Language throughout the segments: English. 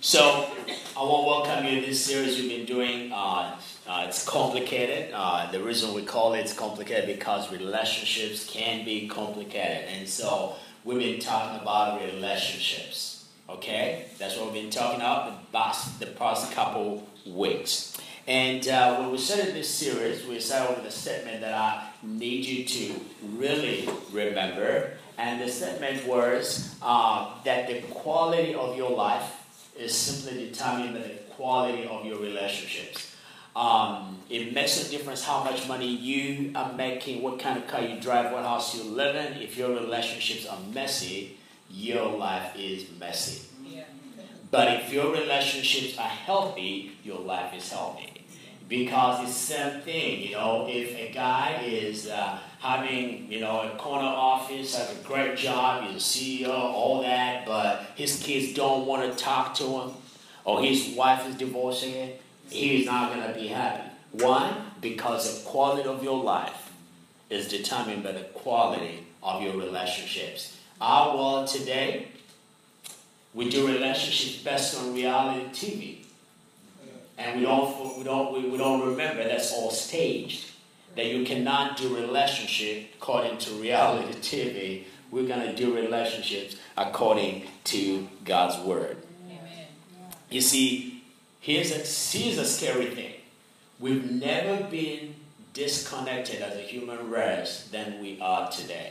So I want to welcome you to this series we've been doing. It's complicated. The reason we call it complicated because relationships can be complicated. And so we've been talking about relationships. Okay? That's what we've been talking about the past couple weeks. And when we started this series, we started with a statement that I need you to really remember. And the statement was that the quality of your life is simply determined by the quality of your relationships. It makes a difference how much money you are making, what kind of car you drive, what house you live in. If your relationships are messy, your life is messy. Yeah. But if your relationships are healthy, your life is healthy. Because it's the same thing, if a guy is having, a corner office, has a great job, he's a CEO, all that, but his kids don't want to talk to him, or his wife is divorcing him, he's not going to be happy. Why? Because the quality of your life is determined by the quality of your relationships. Our world today, we do relationships based on reality TV. And we don't remember that's all staged. That you cannot do relationship according to reality TV. We're going to do relationships according to God's word. Amen. You see, here's a scary thing. We've never been disconnected as a human race than we are today.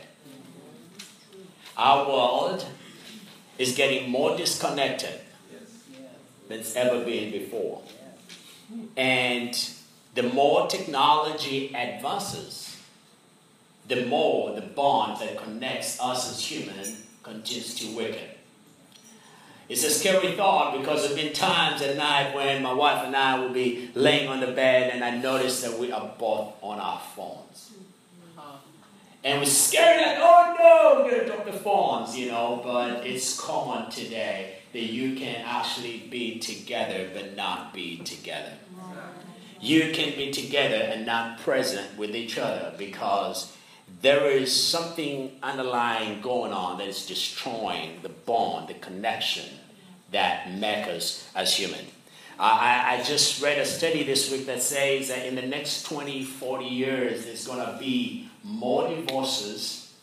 Our world is getting more disconnected than it's ever been before. And the more technology advances, the more the bond that connects us as humans continues to weaken. It's a scary thought because there have been times at night when my wife and I will be laying on the bed and I notice that we are both on our phones. And we're scared like, oh no, we're going to drop the phones, but it's common today that you can actually be together but not be together. You can be together and not present with each other because there is something underlying going on that is destroying the bond, the connection that makes us as human. I just read a study this week that says that in the next 20, 40 years, there's going to be more divorces.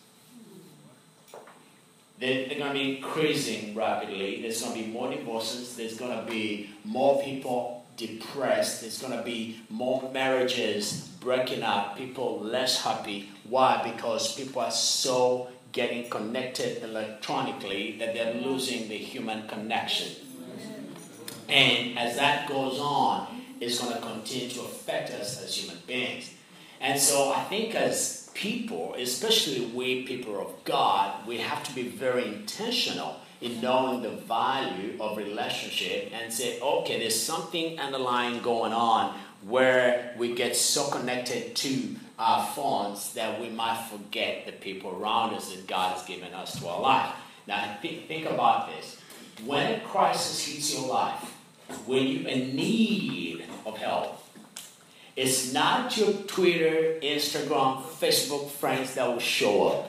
They're going to be increasing rapidly. There's going to be more divorces. There's going to be more people depressed. There's going to be more marriages breaking up. People less happy. Why? Because people are so getting connected electronically that they're losing the human connection. And as that goes on, it's going to continue to affect us as human beings. And so I think as people, especially we people of God, we have to be very intentional in knowing the value of relationship and say, okay, there's something underlying going on where we get so connected to our phones that we might forget the people around us that God has given us to our life. Now, think about this. When a crisis hits your life, when you're in need of help, it's not your Twitter, Instagram, Facebook friends that will show up.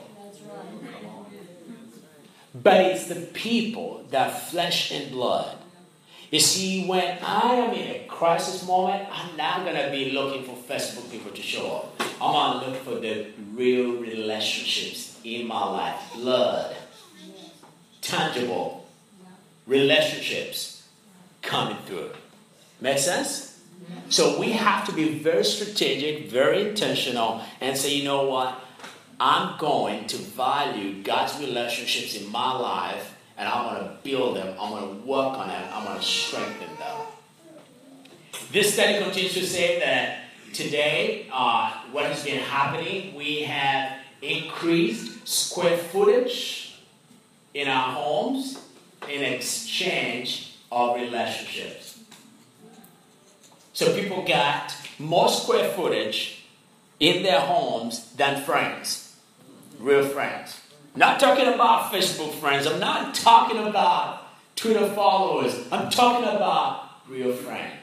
But it's the people that are flesh and blood. You see, when I am in a crisis moment, I'm not going to be looking for Facebook people to show up. I'm going to look for the real relationships in my life. Blood. Tangible. Relationships coming through. Make sense? So we have to be very strategic, very intentional, and say, you know what? I'm going to value God's relationships in my life, and I'm going to build them. I'm going to work on them. I'm going to strengthen them. This study continues to say that today, what has been happening, we have increased square footage in our homes in exchange of relationships. So people got more square footage in their homes than friends. Real friends. Not talking about Facebook friends. I'm not talking about Twitter followers. I'm talking about real friends.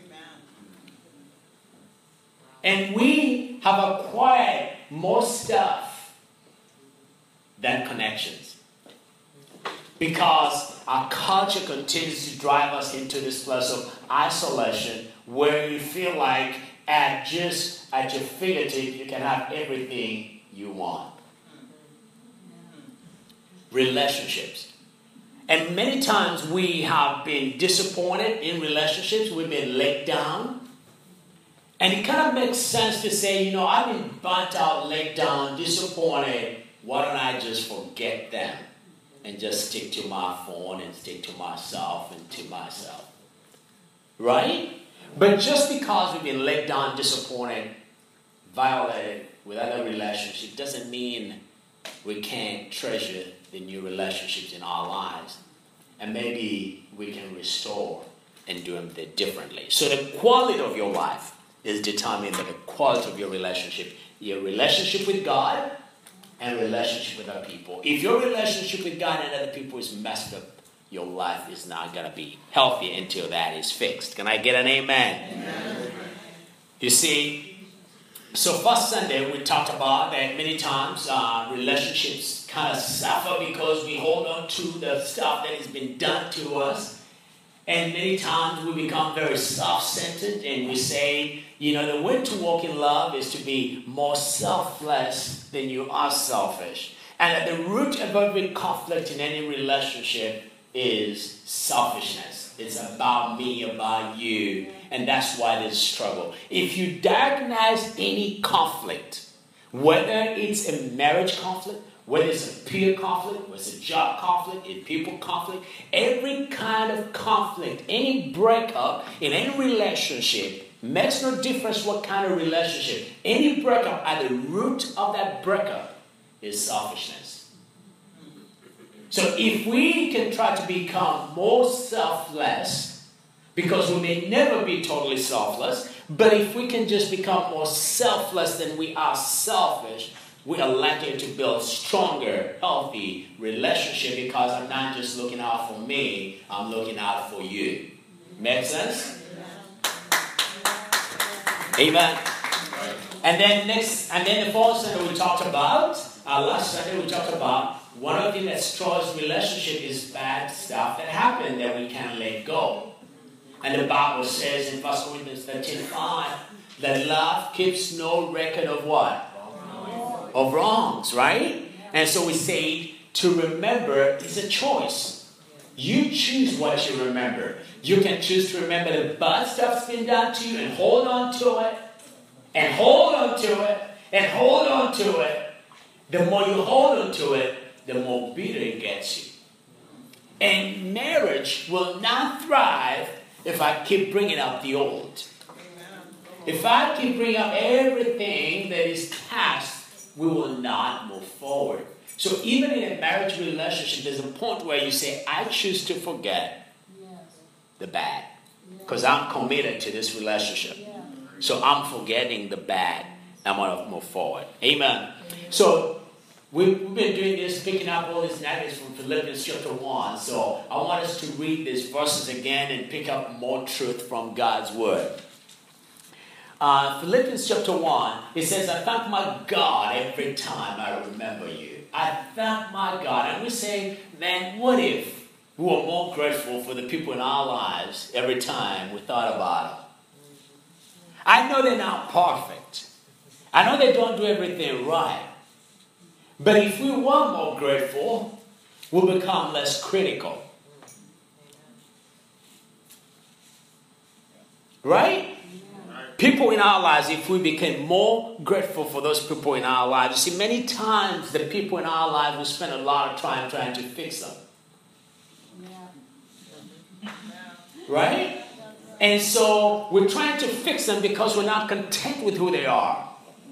And we have acquired more stuff than connections. Because our culture continues to drive us into this place of isolation where you feel like at your fingertip you can have everything you want. Relationships. And many times we have been disappointed in relationships. We've been let down. And it kind of makes sense to say, I've been burnt out, let down, disappointed. Why don't I just forget them and just stick to my phone and stick to myself and to myself? Right? But just because we've been let down, disappointed, violated with other relationships doesn't mean we can't treasure the new relationships in our lives. And maybe we can restore and do them differently. So the quality of your life is determined by the quality of your relationship with God and relationship with other people. If your relationship with God and other people is messed up, your life is not going to be healthy until that is fixed. Can I get an amen? Amen. You see, so first Sunday we talked about that many times relationships kind of suffer because we hold on to the stuff that has been done to us. And many times we become very self-centered and we say, the way to walk in love is to be more selfless than you are selfish. And at the root of every conflict in any relationship is selfishness. It's about me, about you. And that's why there's struggle. If you diagnose any conflict, whether it's a marriage conflict, whether it's a peer conflict, whether it's a job conflict, a people conflict, every kind of conflict, any breakup in any relationship, makes no difference what kind of relationship. Any breakup, at the root of that breakup is selfishness. So if we can try to become more selfless, because we may never be totally selfless, but if we can just become more selfless than we are selfish, we are likely to build stronger, healthy relationship because I'm not just looking out for me, I'm looking out for you. Make sense? Amen. And then the fourth Sunday we talked about, last Sunday we talked about one of the things that destroys relationship is bad stuff that happened that we can't let go. And the Bible says in 1 Corinthians 13:5 that love keeps no record of what? Of wrongs, right? And so we say to remember is a choice. You choose what you remember. You can choose to remember the bad stuff's been done to you and hold on to it. And hold on to it. And hold on to it. The more you hold on to it, the more bitter it gets you. And marriage will not thrive if I keep bringing up the old. If I keep bringing up everything that is past, we will not move forward. So even in a marriage relationship, there's a point where you say, I choose to forget the bad. Because I'm committed to this relationship. So I'm forgetting the bad. I'm going to move forward. Amen. So we've been doing this, picking up all these nuggets from Philippians chapter 1. So I want us to read these verses again and pick up more truth from God's word. Philippians chapter 1, it says, I thank my God every time I remember you. I thank my God. And we say, man, what if we were more grateful for the people in our lives every time we thought about them? I know they're not perfect. I know they don't do everything right. But if we were more grateful, we'll become less critical. Right? People in our lives, if we became more grateful for those people in our lives, you see, many times the people in our lives, we spend a lot of time trying to fix them. Right? And so we're trying to fix them because we're not content with who they are.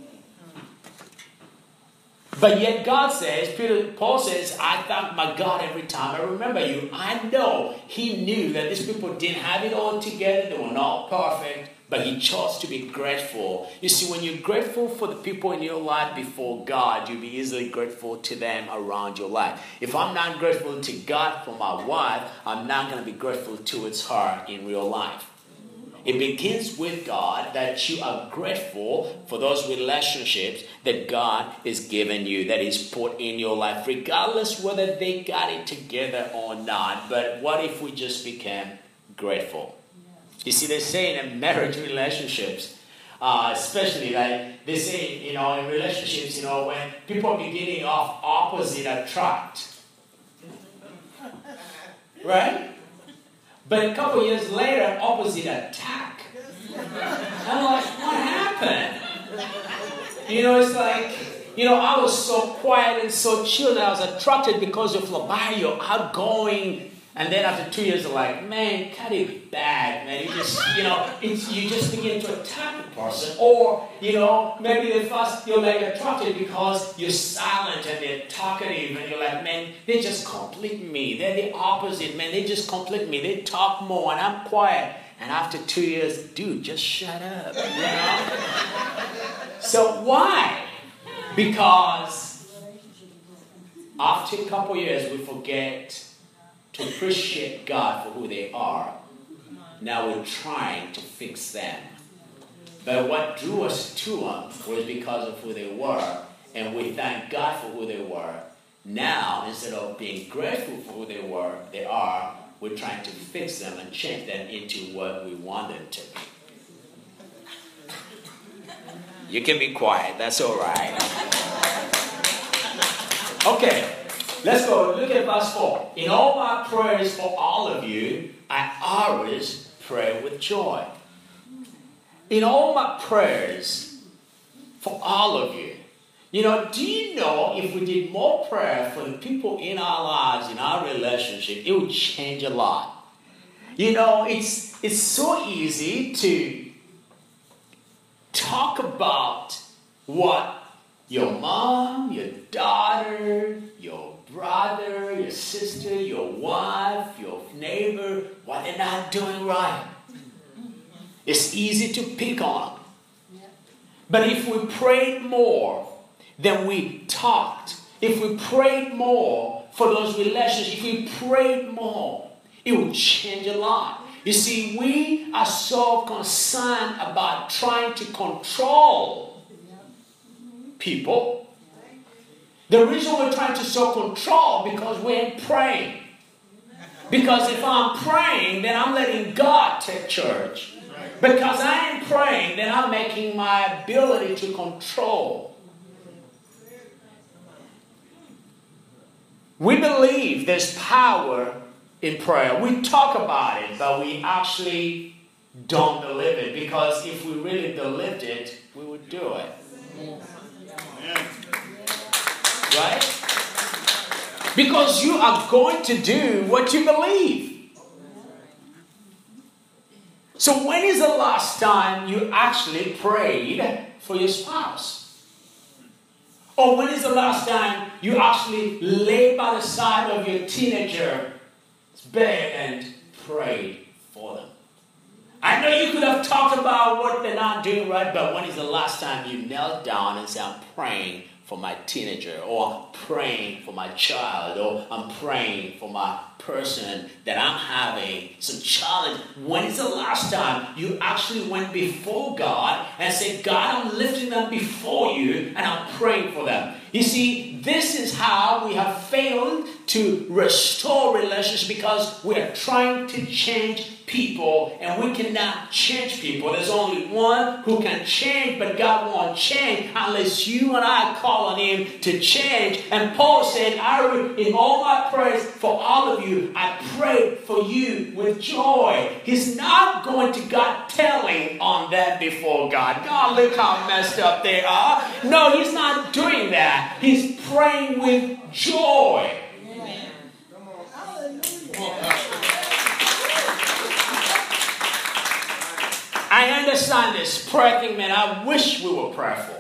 But yet God says, Paul says, I thank my God every time I remember you. I know he knew that these people didn't have it all together. They were not perfect. But he chose to be grateful. You see, when you're grateful for the people in your life before God, you'll be easily grateful to them around your life. If I'm not grateful to God for my wife, I'm not going to be grateful towards her in real life. It begins with God, that you are grateful for those relationships that God has given you, that He's put in your life, regardless whether they got it together or not. But what if we just became grateful? You see, they say in marriage relationships, especially like they say, in relationships, when people are beginning off, opposite attract. Right? But a couple years later, opposite attack. I'm like, what happened? It's like, I was so quiet and so chill that I was attracted because of Flabayo, outgoing. And then after 2 years, I'm like, man, cut it back, man. You just, you just begin to attack the person. Or, maybe they first, you're like attracted because you're silent and they're talkative. And you're like, man, they just complete me. They're the opposite, man. They just complete me. They talk more and I'm quiet. And after 2 years, dude, just shut up, So why? Because after a couple years, we forget to appreciate God for who they are. Now we're trying to fix them. But what drew us to them was because of who they were. And we thank God for who they were. Now, instead of being grateful for who they are, we're trying to fix them and change them into what we want them to be. You can be quiet, that's all right. Okay. Let's go. Look at verse 4. In all my prayers for all of you, I always pray with joy. In all my prayers for all of you. Do you know if we did more prayer for the people in our lives, in our relationship, it would change a lot. It's so easy to talk about what your mom, your daughter, your brother, your sister, your wife, your neighbor, what they're not doing right. It's easy to pick on them. But if we prayed more than we talked, if we prayed more for those relationships, if we prayed more, it would change a lot. You see, we are so concerned about trying to control people. The reason we're trying to show control because we ain't praying. Because if I'm praying, then I'm letting God take charge. Because I ain't praying, then I'm making my ability to control. We believe there's power in prayer. We talk about it, but we actually don't believe it. Because if we really believed it, we would do it. Right? Because you are going to do what you believe. So when is the last time you actually prayed for your spouse? Or when is the last time you actually lay by the side of your teenager's bed and prayed for them? I know you could have talked about what they're not doing right, but when is the last time you knelt down and said, I'm praying for my teenager, or I'm praying for my child, or I'm praying for my person that I'm having some challenge? When is the last time you actually went before God and said, God, I'm lifting them before you and I'm praying for them? You see, this is how we have failed to restore relationships, because we are trying to change people and we cannot change people. There's only one who can change, but God won't change unless you and I call on Him to change. And Paul said, in all my prayers for all of you, I pray for you with joy. He's not going to God telling on that before God. God, look how messed up they are. No, He's not doing that. He's praying with joy. Amen. I understand this prayer thing, man. I wish we were prayerful.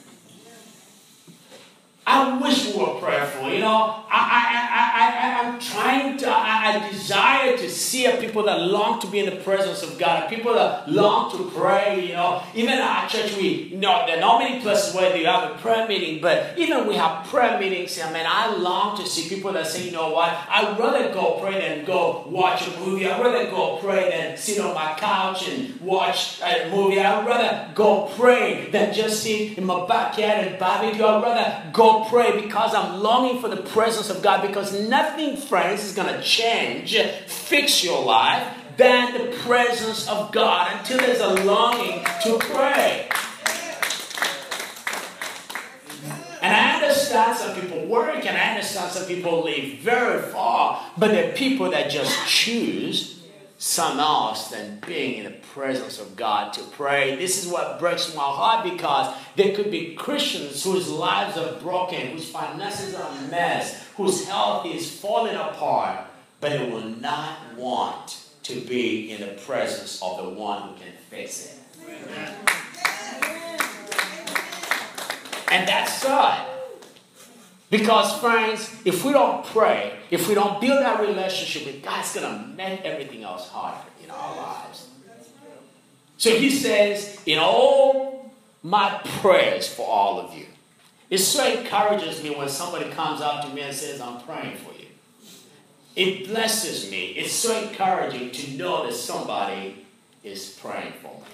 I wish we were prayerful. I'm trying I desire to see people that long to be in the presence of God, people that long to pray, Even at our church, there are not many places where they have a prayer meeting, but even we have prayer meetings, I long to see people that say, you know what, I'd rather go pray than go watch a movie. I'd rather go pray than sit on my couch and watch a movie. I'd rather go pray than just sit in my backyard and barbecue. I'd rather go pray because I'm longing for the presence of God, because nothing, friends, is going to change, fix your life, than the presence of God until there's a longing to pray. And I understand some people work, and I understand some people live very far, but there are people that just choose something else than being in the presence of God to pray. This is what breaks my heart, because there could be Christians whose lives are broken, whose finances are a mess, whose health is falling apart, but they will not want to be in the presence of the one who can fix it. Amen. And that's sad. Because, friends, if we don't pray, if we don't build that relationship with God, it's going to make everything else harder in our lives. So he says, in all my prayers for all of you. It so encourages me when somebody comes up to me and says, I'm praying for you. It blesses me. It's so encouraging to know that somebody is praying for me.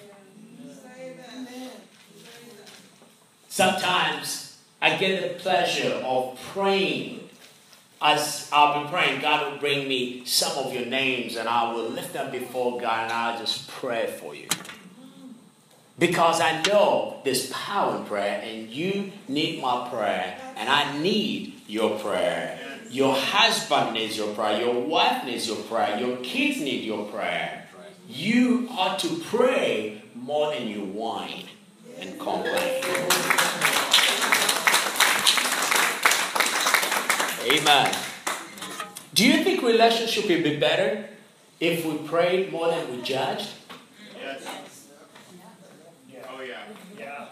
Sometimes I get the pleasure of praying. As I'll be praying, God will bring me some of your names, and I will lift them before God, and I'll just pray for you. Because I know there's power in prayer, and you need my prayer, and I need your prayer. Your husband needs your prayer. Your wife needs your prayer. Your kids need your prayer. You ought to pray more than you whine and complain. Amen. Do you think relationship will be better if we prayed more than we judged? Yes. Oh yeah.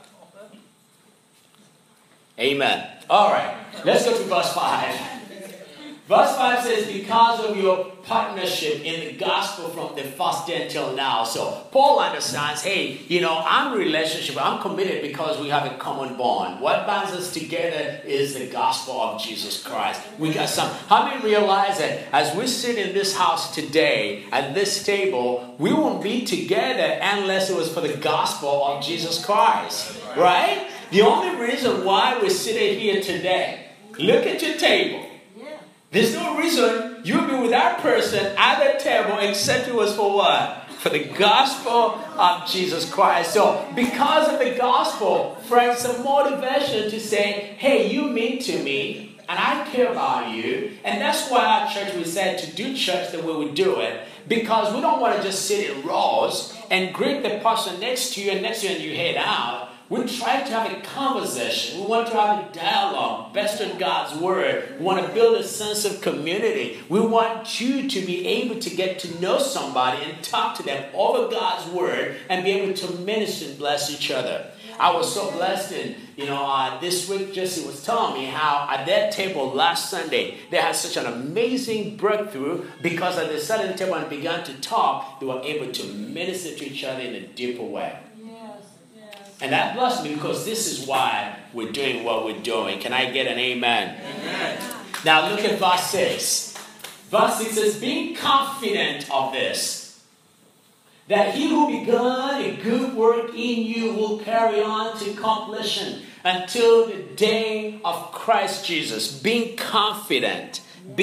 Amen. All right. Let's go to verse 5. Verse 5 says, because of your partnership in the gospel from the first day until now. So Paul understands, hey, I'm in a relationship. I'm committed because we have a common bond. What binds us together is the gospel of Jesus Christ. We got some. How many realize that as we sit in this house today, at this table, we won't be together unless it was for the gospel of Jesus Christ. Right? The only reason why we're sitting here today, look at your table. There's no reason you'll be with that person at the table except it was for what? For the gospel of Jesus Christ. So because of the gospel, friends, a motivation to say, hey, you mean to me, and I care about you. And that's why our church, we said to do church the way we do it. Because we don't want to just sit in rows and greet the person next to you and you head out. We try to have a conversation. We want to have a dialogue based on God's word. We want to build a sense of community. We want you to be able to get to know somebody and talk to them over God's word and be able to minister and bless each other. I was so blessed, and this week Jesse was telling me how at that table last Sunday they had such an amazing breakthrough because as they sat at the table and began to talk, they were able to minister to each other in a deeper way. And that blessed me because this is why we're doing what we're doing. Can I get an amen? Amen. Now look at verse 6. Verse 6 says, being confident of this, that he who begun a good work in you will carry on to completion until the day of Christ Jesus. Being confident.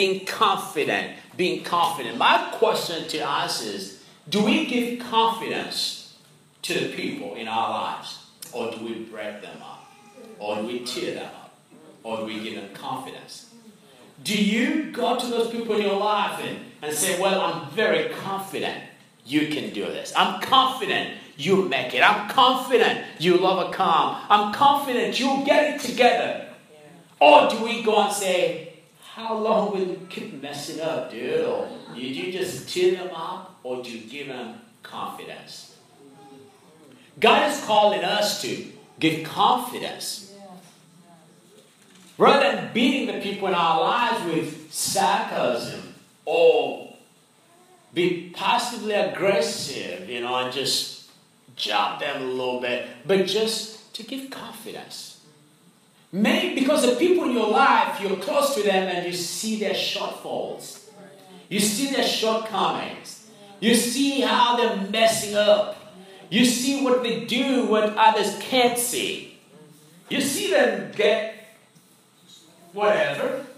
My question to us is, do we give confidence to the people in our lives? Or do we break them up? Or do we tear them up? Or do we give them confidence? Do you go to those people in your life and say, well, I'm very confident you can do this. I'm confident you'll make it. I'm confident you'll overcome. I'm confident you'll get it together. Or do we go and say, how long will you keep messing up, dude? Or do you just tear them up? Or do you give them confidence? God is calling us to give confidence. Rather than beating the people in our lives with sarcasm or be passively aggressive, and just jab them a little bit, but just to give confidence. Maybe because the people in your life, you're close to them and you see their shortfalls. You see their shortcomings. You see how they're messing up. You see what they do, what others can't see. You see them get whatever.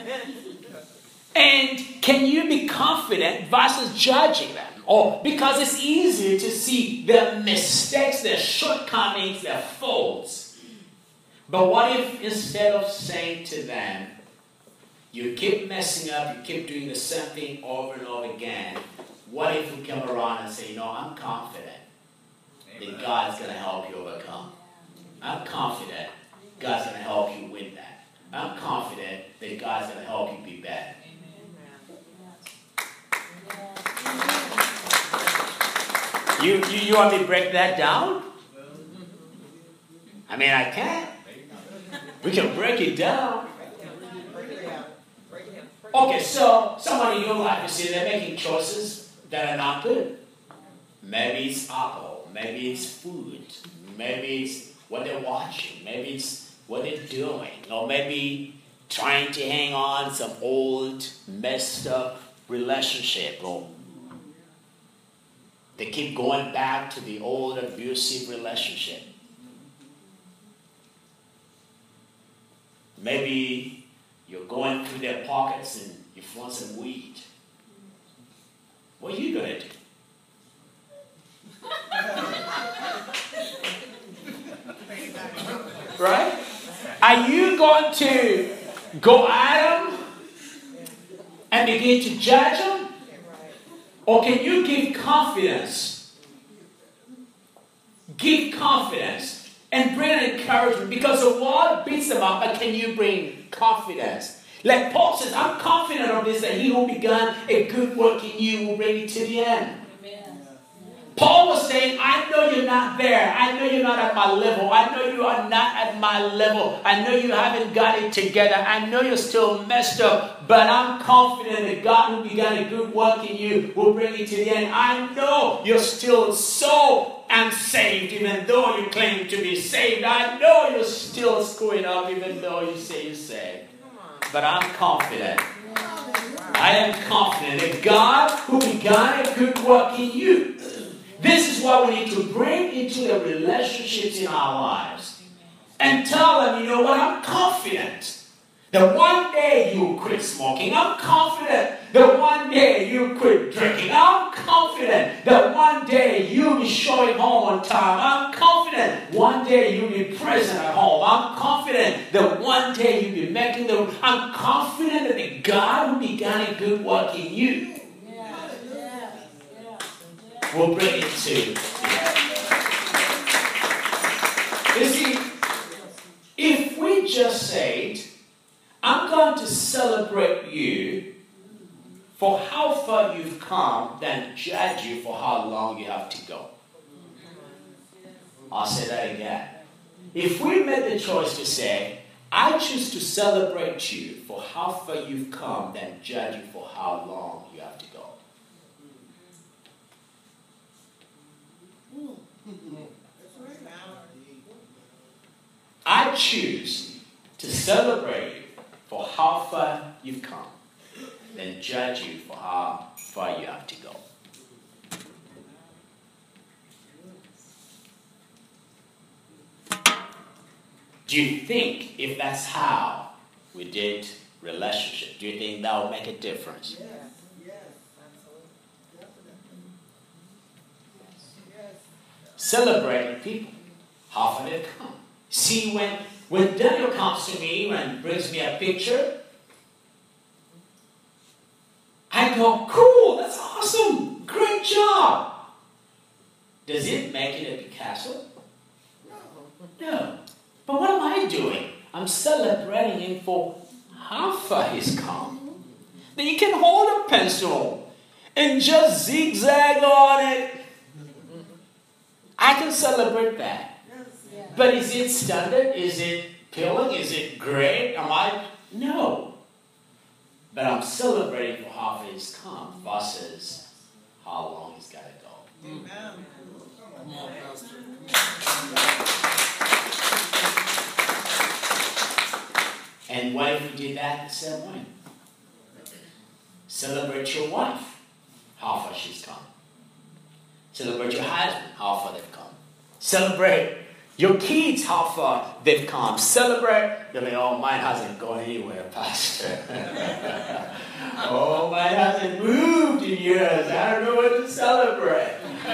And can you be confident versus judging them? Or because it's easy to see their mistakes, their shortcomings, their faults. But what if instead of saying to them, you keep messing up, you keep doing the same thing over and over again, what if we come around and say, I'm confident that God's going to help you overcome. I'm confident God's going to help you win that. I'm confident that God's going to help you be better. You want me to break that down? I mean, I can. We can break it down. Okay, so someone in your life, you see, they're making choices that are not good. Maybe it's alcohol. Maybe it's food. Maybe it's what they're watching. Maybe it's what they're doing. Or maybe trying to hang on some old, messed up relationship. Or they keep going back to the old abusive relationship. Maybe you're going through their pockets and you find some weed. What are you going to do? Right? Are you going to go at them and begin to judge them? Or can you give confidence? Give confidence and bring an encouragement, because the world beats them up, but can you bring confidence? Like Paul says, I'm confident of this, that he who begun a good work in you will bring it to the end. Paul was saying, I know you're not there. I know you're not at my level. I know you are not at my level. I know you haven't got it together. I know you're still messed up. But I'm confident that God who began a good work in you will bring it to the end. I know you're still so unsaved, even though you claim to be saved. I know you're still screwing up, even though you say you're saved. But I'm confident. I am confident that God who began a good work in you. This is what we need to bring into the relationships in our lives. And tell them, you know what, I'm confident that one day you'll quit smoking. I'm confident that one day you'll quit drinking. I'm confident that one day you'll be showing home on time. I'm confident one day you'll be present at home. I'm confident that one day you'll be making the... I'm confident that the God who began a good work in you will bring it to you. You see, if we just said, I'm going to celebrate you for how far you've come, then judge you for how long you have to go. I'll say that again. If we made the choice to say, I choose to celebrate you for how far you've come, then judge you for how long you have to go. I choose to celebrate you for how far you've come, then judge you for how far you have to go. Do you think if that's how we did relationship, do you think that will make a difference? Yes, absolutely. Yes. Celebrating people, how far they've come. See, when Daniel comes to me and brings me a picture, I go, cool, that's awesome, great job. Does it make it a Picasso? No. But what am I doing? I'm celebrating him for how far he's come. Then you can hold a pencil and just zigzag on it. I can celebrate that. But is it standard? Is it peeling? Is it great? No. but I'm celebrating for how far he's come versus how long he's got to go. Amen. Come on, Pastor. And what if we did that the same way? Celebrate your wife, how far she's come. Celebrate your husband, how far they've come. Celebrate your kids, how far they've come. Celebrate. You're like, oh, mine hasn't gone anywhere, Pastor. Oh, mine hasn't moved in years. I don't know what to celebrate.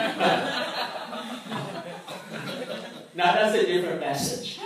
Now, that's a different message.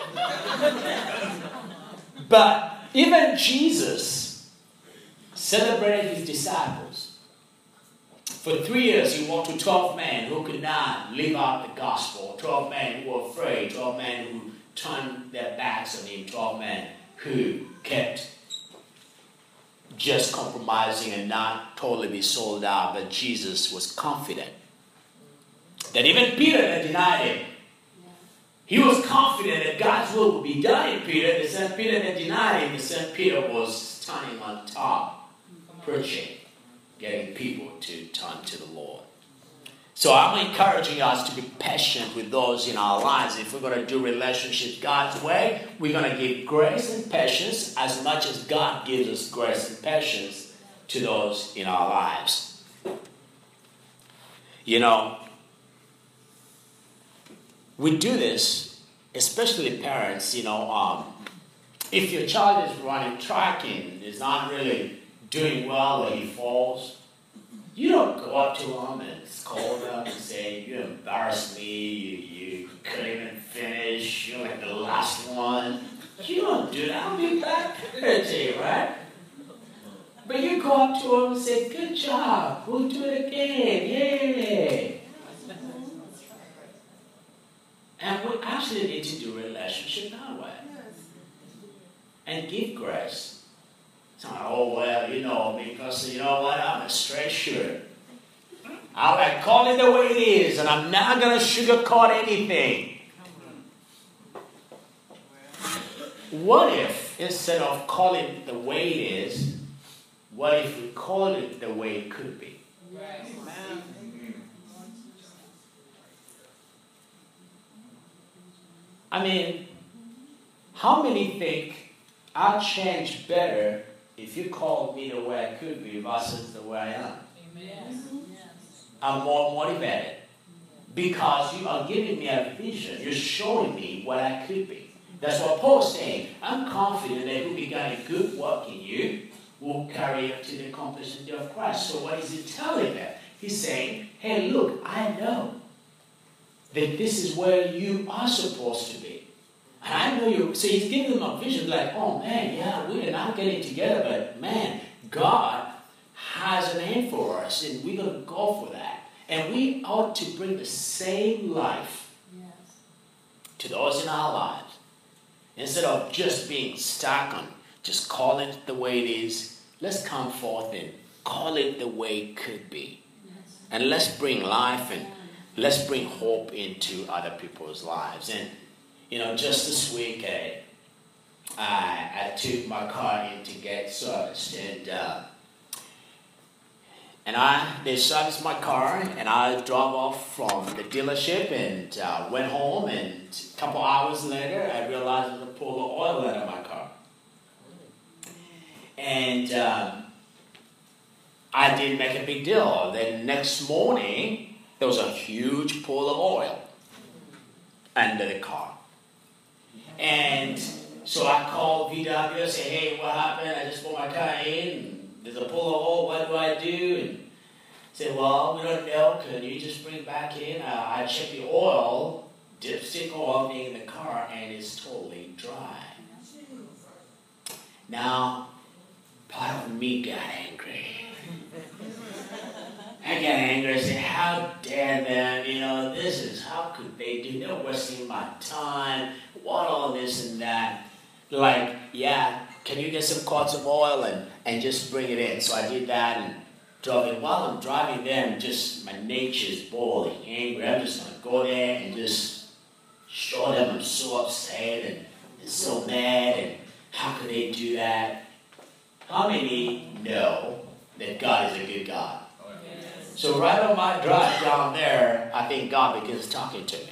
But even Jesus celebrated his disciples. For 3 years, he walked with 12 men who could not live out the gospel. 12 men who were afraid. 12 men who turned their backs on him. 12 men who kept just compromising and not totally be sold out. But Jesus was confident that even Peter that denied him, he was confident that God's will would be done in Peter. The same Peter that denied him, the same Peter was standing on top, preaching, getting people to turn to the Lord. So I'm encouraging us to be patient with those in our lives. If we're going to do relationships God's way, we're going to give grace and patience as much as God gives us grace and patience to those in our lives. You know, we do this, especially parents, if your child is running track and is not really doing well or he falls, you don't go up to him and scold him and say, you embarrassed me, you couldn't even finish, you're like the last one. You don't do that. I'll be back to you, right? But you go up to him and say, good job, we'll do it again, yay. And we actually need to do relationship that way. And give grace. It's not, oh, well, because you know what? I'm a straight shooter. I like call it the way it is, and I'm not going to sugarcoat anything. What if, instead of calling it the way it is, what if we call it the way it could be? Yes. I mean, how many think I'll change better if you called me the way I could be versus the way I am? Amen. I'm more motivated because you are giving me a vision. You're showing me what I could be. That's what Paul's saying. I'm confident that who began a good work in you will carry it to the accomplishment of Christ. So what is he telling them? He's saying, hey, look, I know that this is where you are supposed to be. And I know you. So he's giving them a vision like, oh man, yeah, we're not getting together, but man, God has an aim for us, and we're going to go for that. And we ought to bring the same life to those in our lives. Instead of just being stuck on just calling it the way it is, let's come forth and call it the way it could be. And let's bring life and let's bring hope into other people's lives. And, just this week, I took my car in to get serviced. And they serviced my car, and I drove off from the dealership and went home. And a couple hours later, I realized there was a pool of oil out of my car. And I didn't make a big deal. Then next morning, there was a huge pool of oil under the car. And so I called VW and said, hey, what happened? I just put my car in, and there's a pool of oil. What do I do? And said, well, we don't know. Can you just bring it back in? I checked the oil, dipstick oil being in the car, and it's totally dry. Now, part of me got angry. I got angry. I said, how dare them? How could they do? They're wasting my time. What all this and that? Like, yeah, can you get some quarts of oil and just bring it in? So I did that and drove it. While I'm driving there, my nature's boiling, angry. I'm just going to go there and just show them I'm so upset and so mad and how could they do that? How many know that God is a good God? So right on my drive down there, I think God begins talking to me.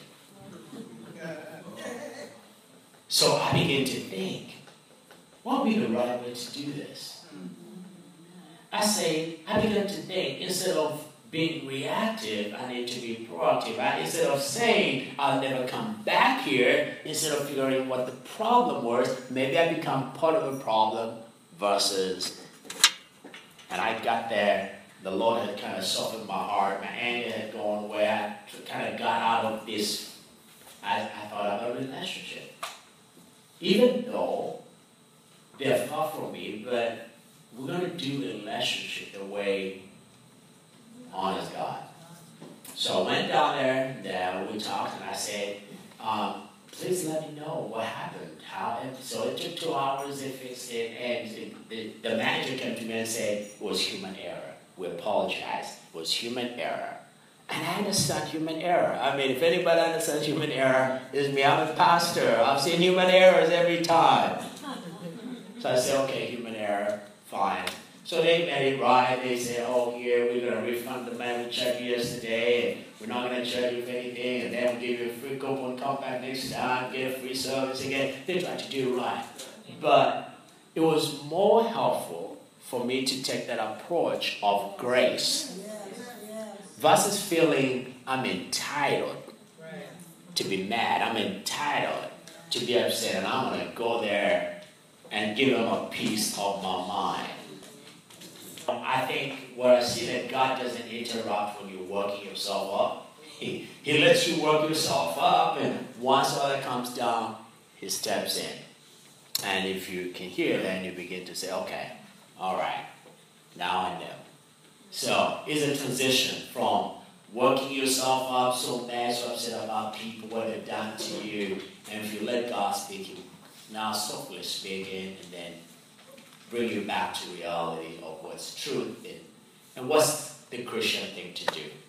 So I begin to think, what would be the right way to do this? I began to think, instead of being reactive, I need to be proactive. Instead of saying, I'll never come back here, instead of figuring what the problem was, maybe I become part of the problem versus, and I got there, the Lord had kind of softened my heart, my anger had gone away, I kind of got out of this, I thought about a relationship. Even though they're far from me, but we're going to do the relationship the way honors God. So I went down there and we talked, and I said, please let me know what happened. So it took 2 hours, they fixed it, and the manager came to me and said it was human error. We apologize. It was human error. And I understand human error. I mean, if anybody understands human error, it's me. I'm a pastor. I've seen human errors every time. So I said, okay, human error, fine. So they made it right. They said, oh, yeah, we're going to refund the man we charged you yesterday, and we're not going to charge you for anything, and then we'll give you a free coupon, come back next time, get a free service again. They tried to do it right. But it was more helpful for me to take that approach of grace versus feeling I'm entitled to be mad. I'm entitled to be upset, and I'm going to go there and give them a piece of my mind. I think where I see that God doesn't interrupt when you're working yourself up. He lets you work yourself up, and once all that comes down, He steps in. And if you can hear, then you begin to say, okay, all right, now I know. So it's a transition from working yourself up, so mad, so upset about people, what they've done to you, and if you let God speak, He now softly speaking, and then bring you back to reality of what's truth and what's the Christian thing to do.